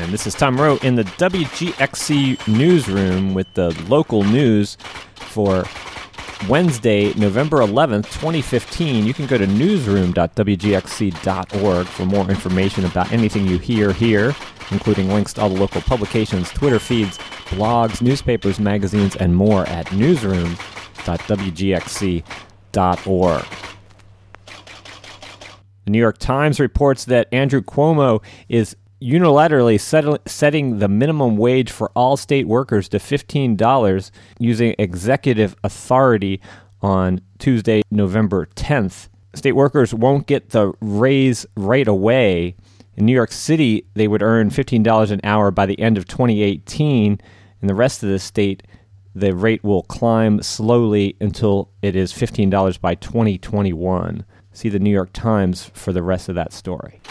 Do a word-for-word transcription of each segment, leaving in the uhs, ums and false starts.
And this is Tom Rowe in the W G X C newsroom with the local news for Wednesday, November eleventh, twenty fifteen. You can go to newsroom dot w g x c dot org for more information about anything you hear here, including links to all the local publications, Twitter feeds, blogs, newspapers, magazines, and more at newsroom dot w g x c dot org. The New York Times reports that Andrew Cuomo is unilaterally set, setting the minimum wage for all state workers to fifteen dollars using executive authority on Tuesday, November tenth. State workers won't get the raise right away. In New York City, they would earn fifteen dollars an hour by the end of twenty eighteen. In the rest of the state, the rate will climb slowly until it is fifteen dollars by twenty twenty-one. See the New York Times for the rest of that story.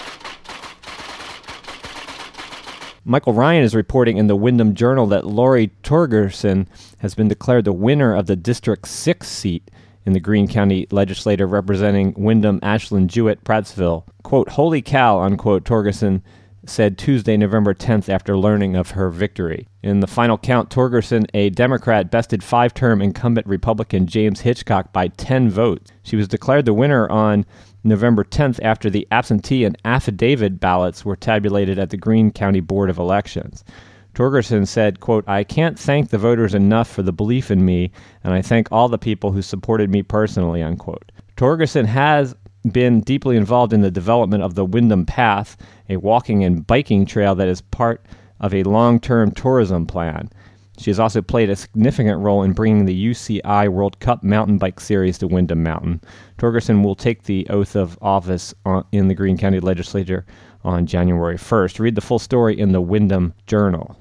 Michael Ryan is reporting in the Windham Journal that Lori Torgerson has been declared the winner of the District six seat in the Greene County Legislature representing Windham, Ashland, Jewett, Prattsville. Quote, "Holy cow," unquote, Torgerson said Tuesday, November tenth, after learning of her victory. In the final count, Torgerson, a Democrat, bested five-term incumbent Republican James Hitchcock by ten votes. She was declared the winner on November tenth after the absentee and affidavit ballots were tabulated at the Greene County Board of Elections. Torgerson said, quote, "I can't thank the voters enough for the belief in me, and I thank all the people who supported me personally," unquote. Torgerson has been deeply involved in the development of the Windham Path, a walking and biking trail that is part of a long-term tourism plan. She has also played a significant role in bringing the U C I World Cup mountain bike series to Windham Mountain. Torgerson will take the oath of office on, in the Greene County Legislature on January first. Read the full story in the Windham Journal.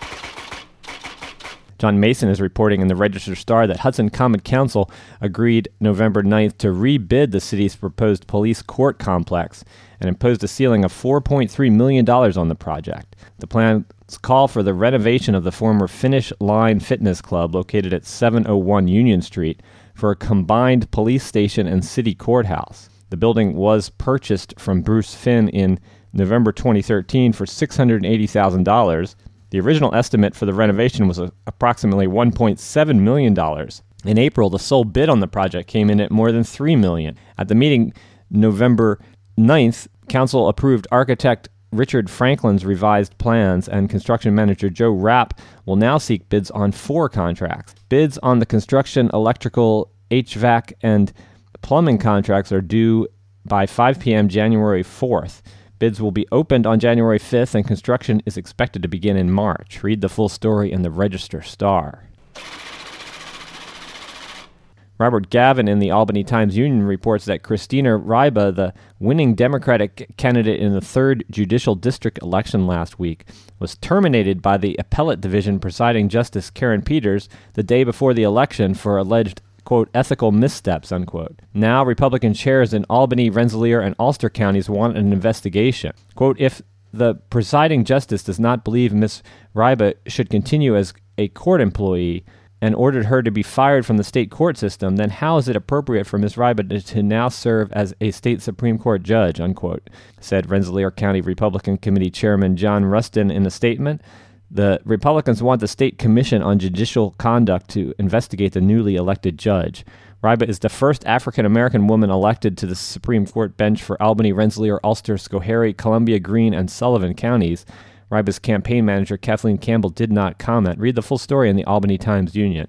John Mason is reporting in the Register-Star that Hudson Common Council agreed November ninth to rebid the city's proposed police court complex and imposed a ceiling of four point three million dollars on the project. The plans call for the renovation of the former Finish Line Fitness Club located at seven oh one Union Street for a combined police station and city courthouse. The building was purchased from Bruce Finn in November twenty thirteen for six hundred eighty thousand dollars. The original estimate for the renovation was a, approximately one point seven million dollars. In April, the sole bid on the project came in at more than three million dollars. At the meeting November ninth, Council approved architect Richard Franklin's revised plans, and construction manager Joe Rapp will now seek bids on four contracts. Bids on the construction, electrical, H V A C, and plumbing contracts are due by five p.m. January fourth. Bids will be opened on January fifth, and construction is expected to begin in March. Read the full story in the Register-Star. Robert Gavin in the Albany Times-Union reports that Christina Ryba, the winning Democratic candidate in the third Judicial District election last week, was terminated by the Appellate Division presiding Justice Karen Peters the day before the election for alleged, quote, ethical missteps, unquote. Now, Republican chairs in Albany, Rensselaer, and Ulster counties want an investigation. Quote, if the presiding justice does not believe Miz Ryba should continue as a court employee and ordered her to be fired from the state court system, then how is it appropriate for Miz Ryba to, to now serve as a state Supreme Court judge, unquote, said Rensselaer County Republican Committee Chairman John Rustin in a statement. The Republicans want the State Commission on Judicial Conduct to investigate the newly elected judge. Ryba is the first African-American woman elected to the Supreme Court bench for Albany, Rensselaer, Ulster, Schoharie, Columbia, Greene, and Sullivan counties. Ryba's campaign manager, Kathleen Campbell, did not comment. Read the full story in the Albany Times-Union.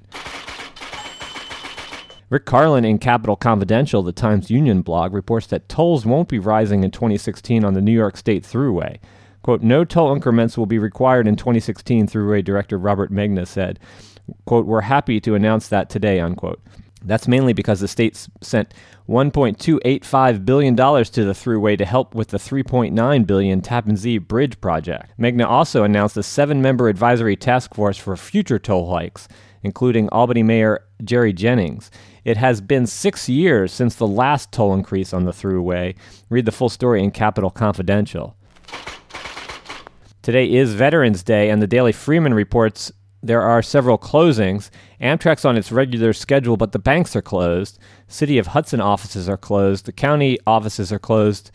Rick Carlin in Capital Confidential, the Times-Union blog, reports that tolls won't be rising in twenty sixteen on the New York State Thruway. Quote, no toll increments will be required in twenty sixteen, Thruway Director Robert Megna said. Quote, we're happy to announce that today, unquote. That's mainly because the state sent one point two eight five billion dollars to the Thruway to help with the three point nine billion dollars Tappan Zee Bridge project. Megna also announced a seven-member advisory task force for future toll hikes, including Albany Mayor Jerry Jennings. It has been six years since the last toll increase on the Thruway. Read the full story in Capital Confidential. Today is Veterans Day, and the Daily Freeman reports there are several closings. Amtrak's on its regular schedule, but the banks are closed. City of Hudson offices are closed. The county offices are closed.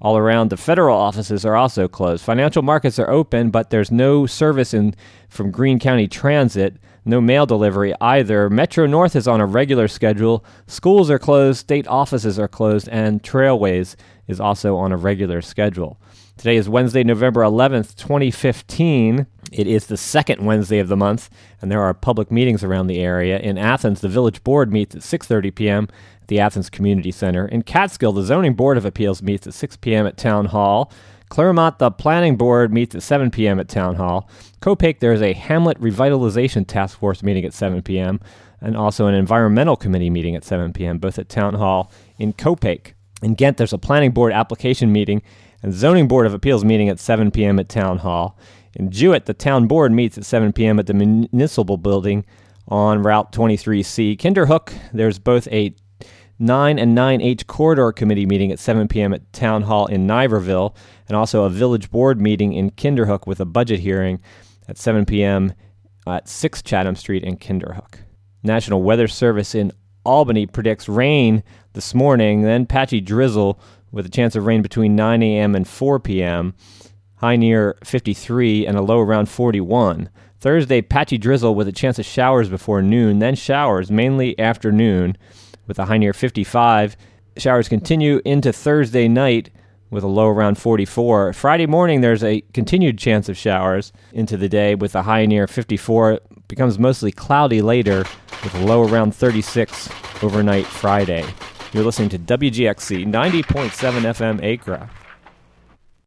All around, the federal offices are also closed. Financial markets are open, but there's no service in from Greene County Transit, no mail delivery either. Metro North is on a regular schedule. Schools are closed, state offices are closed, and Trailways is also on a regular schedule. Today is Wednesday, November eleventh, twenty fifteen. It is the second Wednesday of the month, and there are public meetings around the area. In Athens, the Village Board meets at six thirty p.m. at the Athens Community Center. In Catskill, the Zoning Board of Appeals meets at six p.m. at Town Hall. Claremont, the Planning Board meets at seven p.m. at Town Hall. Copake, there is a Hamlet Revitalization Task Force meeting at seven p.m. and also an Environmental Committee meeting at seven p.m., both at Town Hall in Copake. In Ghent, there's a Planning Board application meeting and Zoning Board of Appeals meeting at seven p.m. at Town Hall. In Jewett, the Town Board meets at seven p.m. at the Municipal Building on Route twenty-three C. Kinderhook, there's both a nine and nine H Corridor Committee meeting at seven p.m. at Town Hall in Niverville, and also a Village Board meeting in Kinderhook with a budget hearing at seven p.m. at six Chatham Street in Kinderhook. National Weather Service in Albany predicts rain this morning, then patchy drizzle with a chance of rain between nine a.m. and four p.m., high near fifty-three and a low around forty-one. Thursday, patchy drizzle with a chance of showers before noon, then showers mainly afternoon with a high near fifty-five. Showers continue into Thursday night with a low around forty-four. Friday morning, there's a continued chance of showers into the day with a high near fifty-four. It becomes mostly cloudy later with a low around thirty-six overnight Friday. You're listening to W G X C ninety point seven F M Acra.